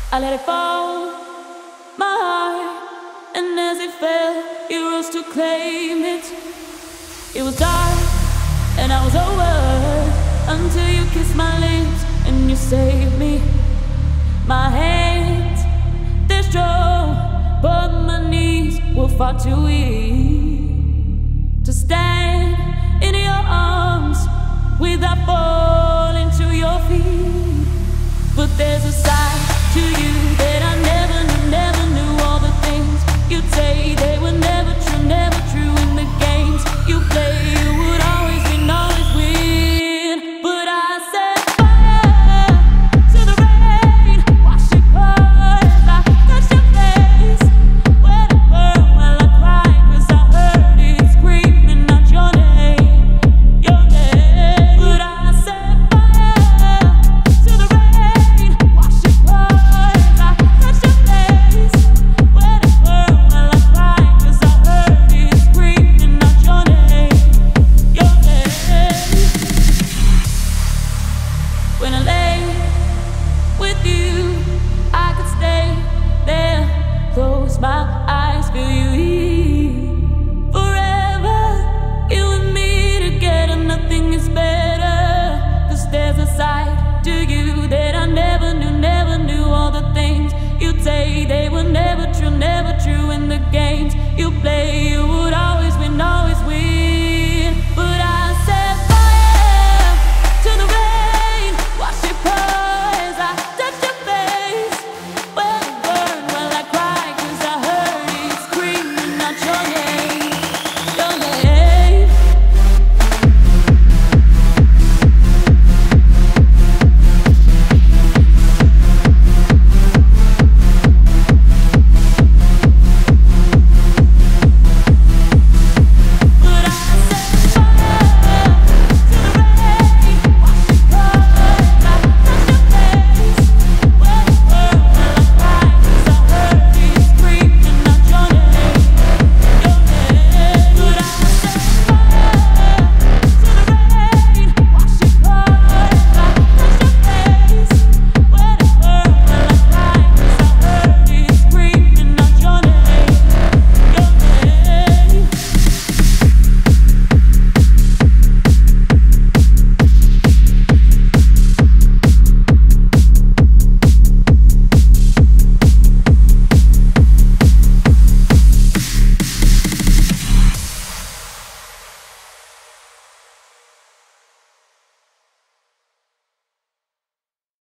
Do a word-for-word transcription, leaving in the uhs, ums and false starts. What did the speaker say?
I let it fall, my heart, and as it fell, you rose to claim it. It was dark, and I was over, until you kissed my lips, and you saved me. My hands, they're strong, but my knees were far too weak to stand in your arms without falling to your feet. But there's a side to you that I never knew, never knew. All the things you'd say, they were never true, never true. In the games you play, you would always win, always win. But I set fire to the rain, wash it cold as I touched your face. Let it burn while I cried, 'cause I heard it screaming out your name, your name. But I set fire to the rain, wash it cold as I touched your face. Let it burn while I cried, 'cause I heard it screaming out your name, your name. When I lay with you, I could stay there, close my eyes, feel you here. Forever, you and me together, nothing is better. 'Cause there's a side to you that I never knew, never knew. All the things you'd say, they were never true, never true. In the games you play, you would always